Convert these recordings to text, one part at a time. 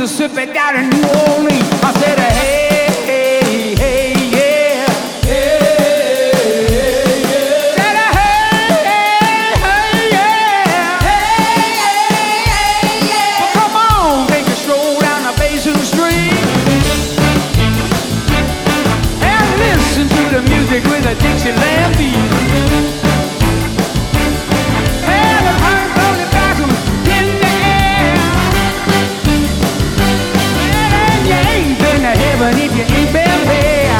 Mississippi, down in New Orleans. I said, hey, hey, hey, yeah. Hey, hey, yeah. Said, hey, hey, hey, yeah. Hey, hey, yeah. Well, come on, take a stroll down the Basin Street and listen to the music with a Dixieland beat. But if you ain't been there,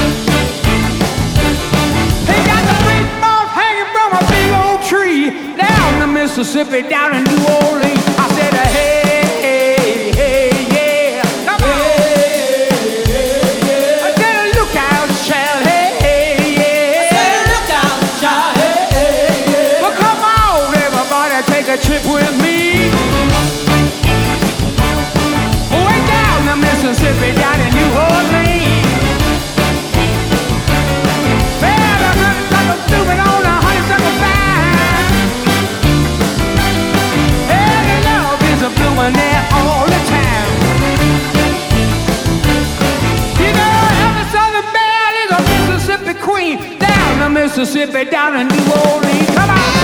they got the big balls hanging from a big old tree down the Mississippi, down in New Orleans. I said, hey, hey, hey, yeah. Come on. Hey, hey, yeah. I said, look out, child. Hey, hey, yeah. I said, look out, child. Hey, hey, yeah. Well, come on, everybody, take a trip with me. Way down the Mississippi, down in New Orleans. Well, the honeysuckle blooming on the honeysuckle vine. And the love is a blooming there all the time. You know, every southern belle is a Mississippi queen. Down the Mississippi, down in New Orleans. Come on.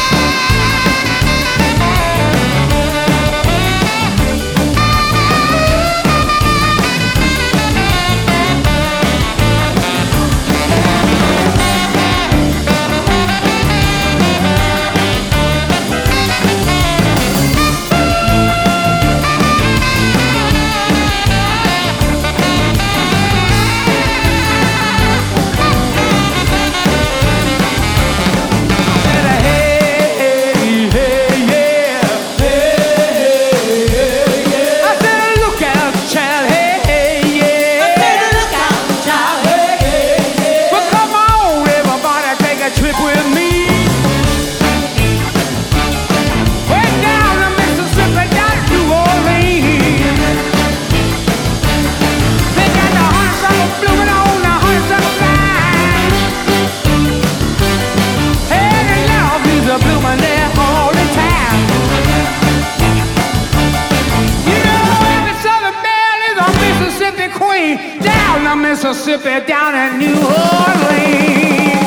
Mississippi, down in New Orleans.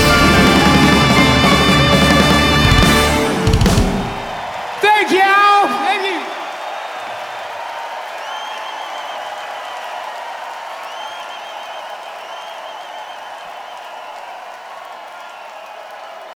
Thank y'all.